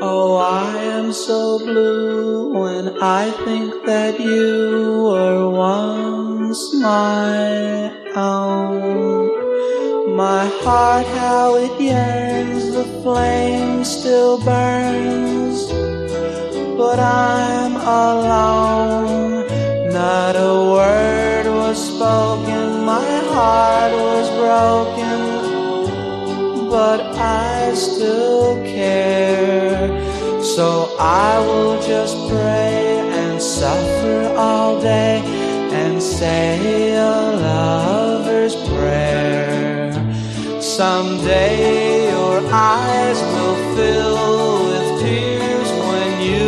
Oh, I am so blue when I think that you were once my own. My heart, how it yearns, the flame still burns, but I'm alone. Not a word was spoken, my heart was broken, but I still care. So I will just pray and suffer all day and say a lover's prayer. Someday your eyes will fill with tears when you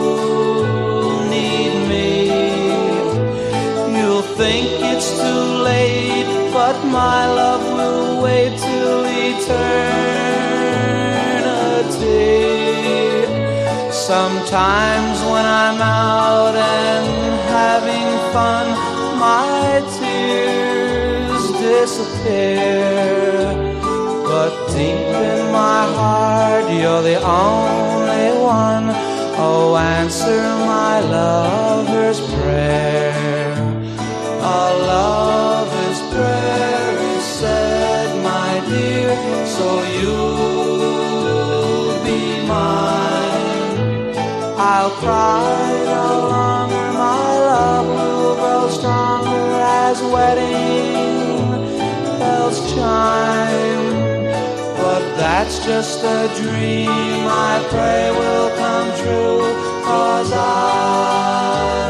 need me. You'll think it's too late, but my love will wait till eternity. Sometimes when I'm out and having fun, my tears disappear. But deep in my heart, you're the only one. Oh, answer my lover's prayer. A lover's prayer is said, my dear, so you'll be mine. I'll cry no longer, my love will grow stronger as wedding bells chime. But that's just a dream, I pray will come true, 'cause I